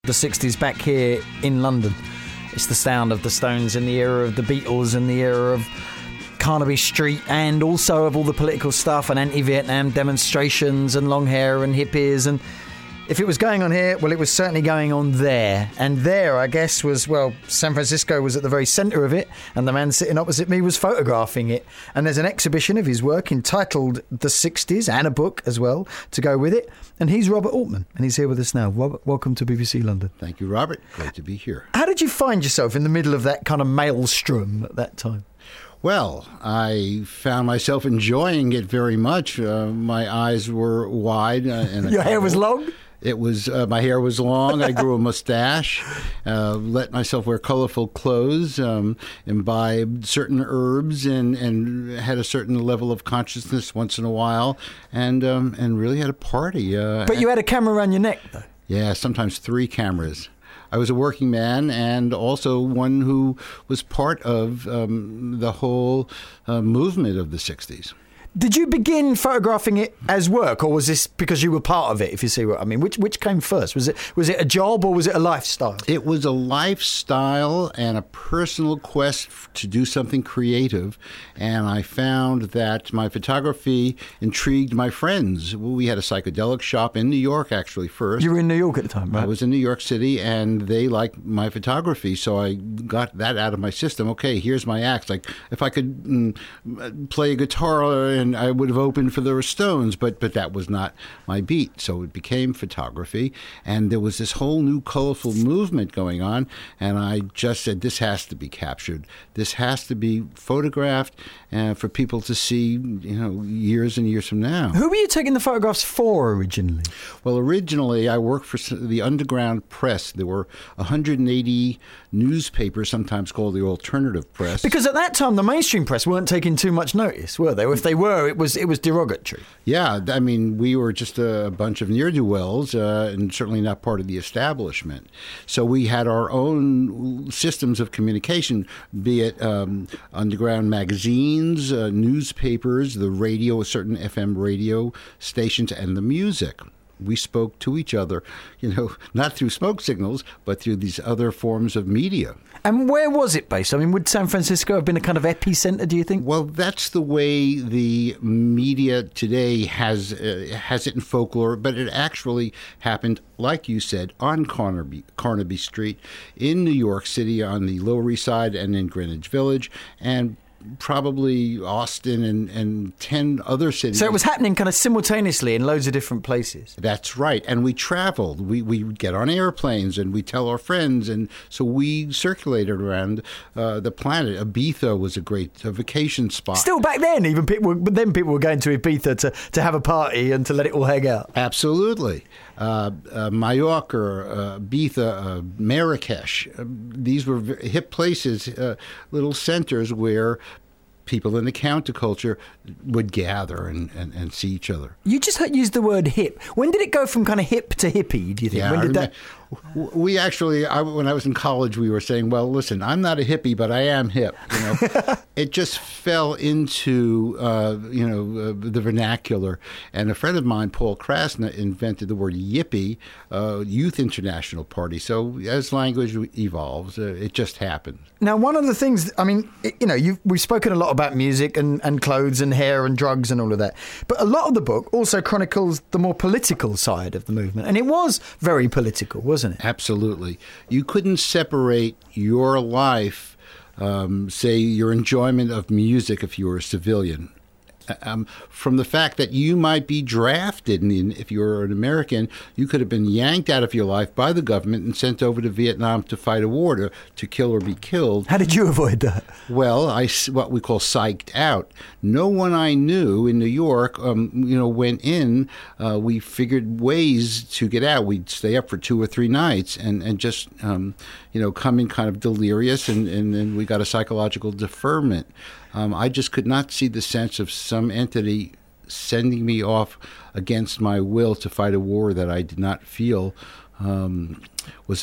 the 60s back here in London. It's the sound of the Stones in the era of the Beatles and the era of Carnaby Street, and also of all the political stuff and anti-Vietnam demonstrations and long hair and hippies. And if it was going on here, well, it was certainly going on there. And there, I guess, was, well, San Francisco was at the very centre of it, and the man sitting opposite me was photographing it. And there's an exhibition of his work entitled The 60s, and a book as well to go with it. And he's Robert Altman, and he's here with us now. Robert, welcome to BBC London. Thank you, Robert. Great to be here. How did you find yourself in the middle of that kind of maelstrom at that time? Well, I found myself enjoying it very much. My eyes were wide. Your hair was long? It was my hair was long. I grew a mustache, let myself wear colorful clothes, imbibed certain herbs, and had a certain level of consciousness once in a while, and really had a party. But you had a camera around your neck, though. Yeah, sometimes 3 cameras. I was a working man and also one who was part of the whole movement of the 60s. Did you begin photographing it as work, or was this because you were part of it, if you see what I mean? Which came first? Was it a job or was it a lifestyle? It was a lifestyle and a personal quest to do something creative. And I found that my photography intrigued my friends. We had a psychedelic shop in New York, actually, first. You were in New York at the time, right? I was in New York City, and they liked my photography. So I got that out of my system. Okay, here's my act. Like, if I could play a guitar, and I would have opened for the Stones, but that was not my beat. So it became photography, and there was this whole new colorful movement going on, and I just said, this has to be captured. This has to be photographed for people to see, years and years from now. Who were you taking the photographs for originally? Well, originally I worked for the Underground Press. There were 180 newspapers, sometimes called the alternative press. Because at that time, the mainstream press weren't taking too much notice, were they? Or if they were, it was derogatory. Yeah, I mean, we were just a bunch of ne'er-do-wells and certainly not part of the establishment. So we had our own systems of communication, be it underground magazines, newspapers, the radio, certain FM radio stations, and the music. We spoke to each other, not through smoke signals, but through these other forms of media. And where was it based? I mean, would San Francisco have been a kind of epicenter, do you think? Well, that's the way the media today has it in folklore, but it actually happened, like you said, on Carnaby Street in New York City, on the Lower East Side and in Greenwich Village, and probably Austin and 10 other cities. So it was happening kind of simultaneously in loads of different places. That's right. And we traveled. We would get on airplanes and we tell our friends. And so we circulated around the planet. Ibiza was a great vacation spot. Still back then, people were going to Ibiza to have a party and to let it all hang out. Absolutely. Mallorca, Ibiza, Marrakesh. These were hip places, little centers where people in the counterculture would gather and see each other. You just used the word hip. When did it go from kind of hip to hippie, do you think? Yeah, when did that... We actually, when I was in college, we were saying, well, listen, I'm not a hippie, but I am hip. It just fell into, the vernacular. And a friend of mine, Paul Krasna, invented the word yippie, Youth International Party. So as language evolves, it just happened. Now, one of the things, I mean, we've spoken a lot about music and clothes and hair and drugs and all of that. But a lot of the book also chronicles the more political side of the movement. And it was very political, wasn't it? Absolutely. You couldn't separate your life, say your enjoyment of music if you were a civilian, from the fact that you might be drafted. And if you were an American, you could have been yanked out of your life by the government and sent over to Vietnam to fight a war, to kill or be killed. How did you avoid that? Well, what we call psyched out. No one I knew in New York, went in. We figured ways to get out. We'd stay up for 2 or 3 nights and just, come in kind of delirious, and then we got a psychological deferment. I just could not see the sense of some entity sending me off against my will to fight a war that I did not feel was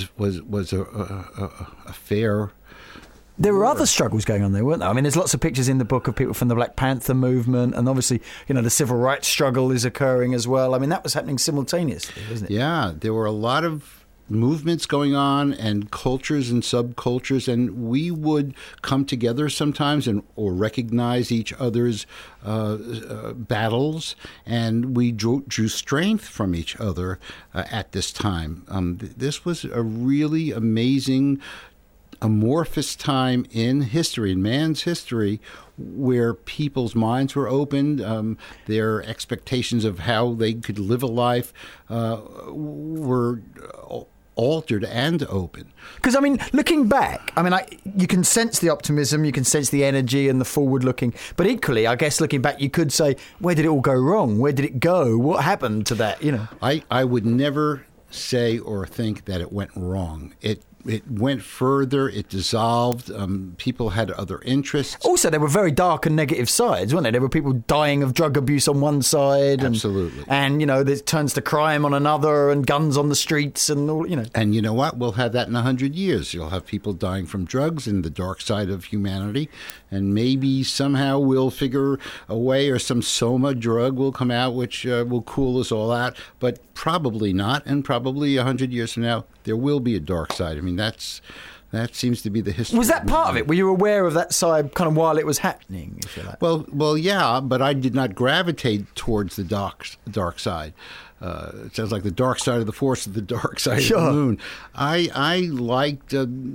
a fair. There were other struggles going on there, weren't there? I mean, there's lots of pictures in the book of people from the Black Panther movement, and obviously, the civil rights struggle is occurring as well. I mean, that was happening simultaneously, wasn't it? Yeah, there were a lot of movements going on and cultures and subcultures, and we would come together sometimes or recognize each other's battles, and we drew strength from each other at this time. This was a really amazing, amorphous time in history, in man's history, where people's minds were opened, their expectations of how they could live a life were altered and open. Because, I mean, looking back, I mean, you can sense the optimism, you can sense the energy and the forward-looking, but equally, I guess, looking back, you could say, where did it all go wrong? Where did it go? What happened to that, you know? I would never say or think that it went wrong. It went further. It dissolved. People had other interests. Also, there were very dark and negative sides, weren't there? There were people dying of drug abuse on one side. Absolutely. And you know, it turns to crime on another and guns on the streets and all, you know. And you know what? We'll have that in 100 years. You'll have people dying from drugs in the dark side of humanity. And maybe somehow we'll figure a way, or some soma drug will come out which will cool us all out. But probably not. And probably 100 years from now, there will be a dark side. I mean, that seems to be the history. Was that part of it? Were you aware of that side kind of while it was happening, if you like? Well, yeah, but I did not gravitate towards the dark side. It sounds like the dark side of the force, the dark side of the moon. I liked,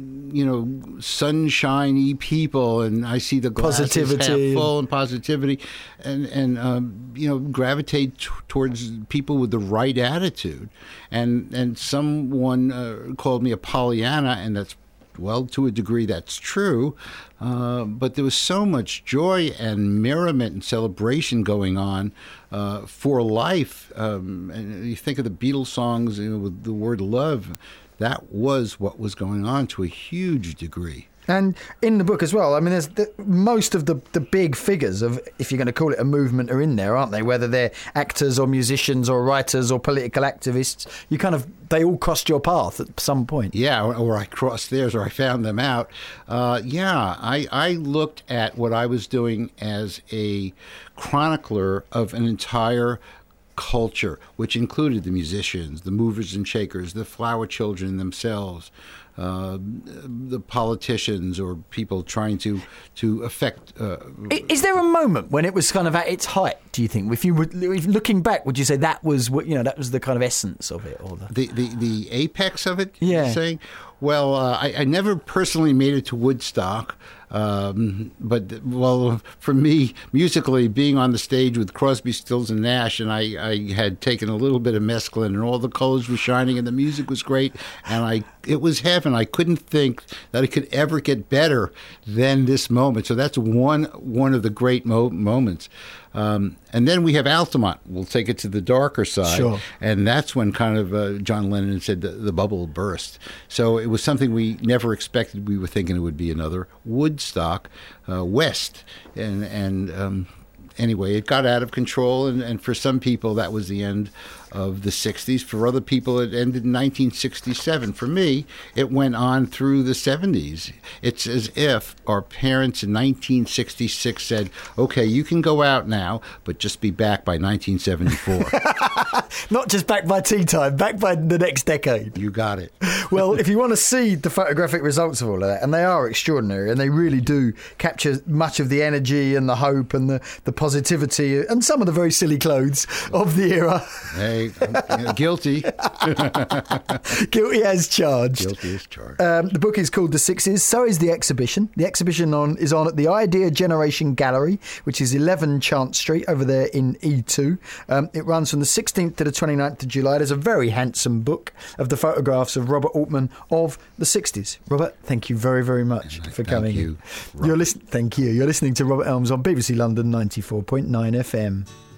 sunshiny people, and I see the glass half full and positivity, and gravitate towards people with the right attitude. And someone called me a Pollyanna, and that's, well, to a degree, that's true. But there was so much joy and merriment and celebration going on for life. And you think of the Beatles songs, with the word love, that was what was going on to a huge degree. And in the book as well, I mean, there's most of the big figures of, if you're going to call it a movement, are in there, aren't they? Whether they're actors or musicians or writers or political activists, they all crossed your path at some point. Yeah, or I crossed theirs, or I found them out. I looked at what I was doing as a chronicler of an entire culture, which included the musicians, the movers and shakers, the flower children themselves, the politicians, or people trying to affect. Is there a moment when it was kind of at its height? Do you think, if looking back, would you say that was that was the kind of essence of it, or the apex of it? Yeah. You're saying? Well, I never personally made it to Woodstock. But for me, musically, being on the stage with Crosby, Stills, and Nash, and I had taken a little bit of mescaline, and all the colors were shining, and the music was great, and it was heaven. I couldn't think that it could ever get better than this moment. So that's one of the great moments. And then we have Altamont. We'll take it to the darker side. Sure. And that's when kind of John Lennon said the bubble burst. So it was something we never expected. We were thinking it would be another Woodstock West. And anyway, it got out of control. And for some people, that was the end of the 60s. For other people, it ended in 1967. For me, it went on through the 70s. It's as if our parents in 1966 said, okay, you can go out now, but just be back by 1974. Not just back by tea time, back by the next decade. You got it. Well, if you want to see the photographic results of all of that, and they are extraordinary, and they really do capture much of the energy and the hope and the positivity and some of the very silly clothes of the era. Hey, guilty. Guilty as charged. Guilty as charged. The book is called The Sixes. So is the exhibition. The exhibition is on at the Idea Generation Gallery, which is 11 Chance Street over there in E2. It runs from the 16th to the 29th of July. There's a very handsome book of the photographs of Robert Altman of the 60s. Robert, thank you very, very much for coming. Thank you. Thank you. You're listening to Robert Elms on BBC London 94.9 FM.